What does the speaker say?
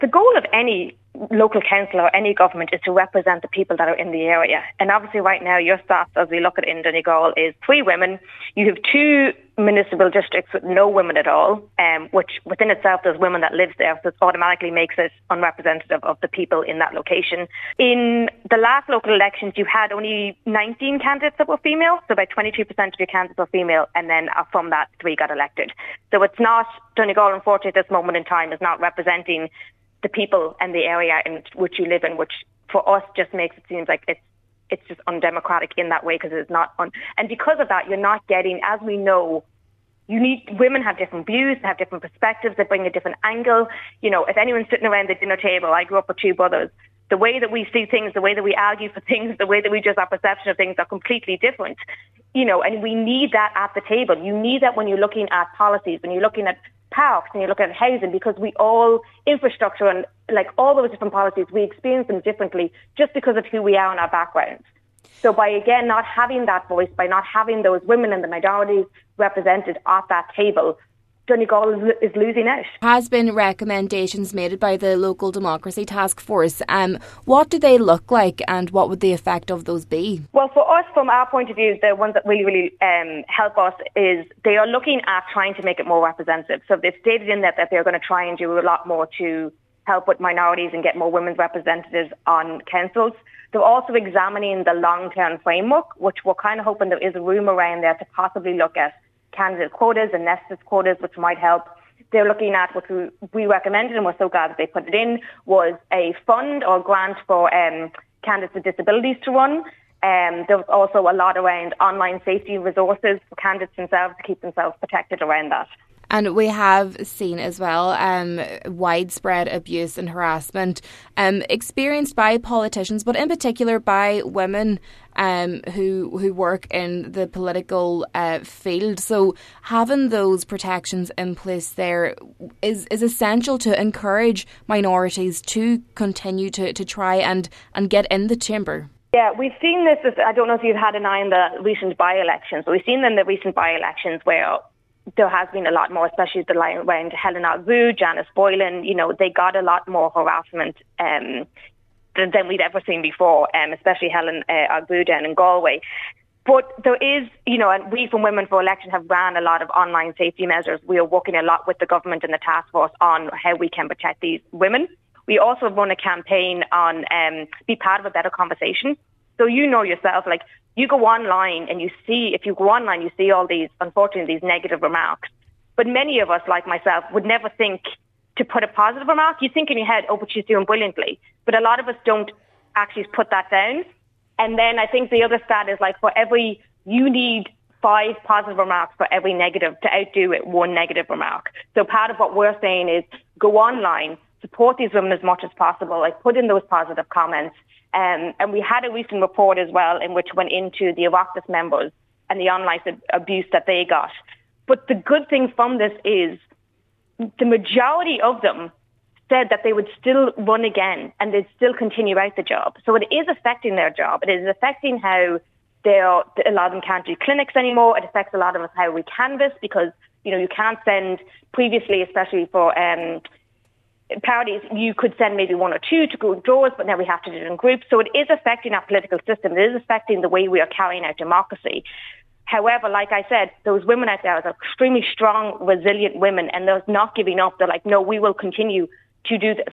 the goal of any local council or any government is to represent the people that are in the area. And obviously right now your stats, as we look at in Donegal, is 3 women. You have 2 municipal districts with no women at all, which within itself there's women that live there, so it automatically makes it unrepresentative of the people in that location. In the last local elections, you had only 19 candidates that were female, so about 22% of your candidates were female, and then from that 3 got elected. So it's not, Donegal unfortunately at this moment in time is not representing the people and the area in which you live in, which for us just makes it seem like it's just undemocratic in that way, because it's not and because of that, you're not getting, as we know, women have different views, have different perspectives, they bring a different angle. You know, if anyone's sitting around the dinner table, I grew up with 2 brothers, the way that we see things, the way that we argue for things, the way that we just, our perception of things are completely different. You know, and we need that at the table. You need that when you're looking at policies, when you're looking at parks and you look at housing, because we all, infrastructure and like all those different policies, we experience them differently just because of who we are and our backgrounds. So by, again, not having that voice, by not having those women and the minorities represented at that table, Donegal is losing out. Has been recommendations made by the Local Democracy Task Force. What do they look like and what would the effect of those be? Well, for us, from our point of view, the ones that really help us is they are looking at trying to make it more representative. So they've stated in that they're going to try and do a lot more to help with minorities and get more women's representatives on councils. They're also examining the long-term framework, which we're kind of hoping there is a room around there to possibly look at candidate quotas and nested quotas, which might help. They're looking at what we recommended, and we're so glad that they put it in, was a fund or grant for candidates with disabilities to run. There was also a lot around online safety resources for candidates themselves to keep themselves protected around that. And we have seen as well widespread abuse and harassment experienced by politicians, but in particular by women who work in the political field. So having those protections in place there is essential to encourage minorities to continue to try and get in the chamber. Yeah, we've seen this. I don't know if you've had an eye on the recent by-elections, but we've seen in the recent by-elections where there has been a lot more, especially the line around Helen Agbu, Janice Boylan. You know, they got a lot more harassment than we'd ever seen before, especially Helen Agbu down in Galway. But there is, you know, and we from Women for Election have ran a lot of online safety measures. We are working a lot with the government and the task force on how we can protect these women. We also run a campaign on be part of a better conversation. So you know yourself, like, you go online and you see all these, unfortunately, these negative remarks. But many of us, like myself, would never think to put a positive remark. You think in your head, oh, but she's doing brilliantly. But a lot of us don't actually put that down. And then I think the other stat is like you need 5 positive remarks for every negative to outdo it 1 negative remark. So part of what we're saying is go online, support these women as much as possible, like put in those positive comments. And we had a recent report as well in which went into the Oireachtas members and the online abuse that they got. But the good thing from this is the majority of them said that they would still run again and they'd still continue out the job. So it is affecting their job. It is affecting how a lot of them can't do clinics anymore. It affects a lot of us how we canvass, because, you know, you can't send previously, especially for parties, you could send maybe 1 or 2 to go doors, but now we have to do it in groups. So it is affecting our political system. It is affecting the way we are carrying out democracy. However, like I said, those women out there are extremely strong, resilient women, and they're not giving up. They're like, no, we will continue to do this.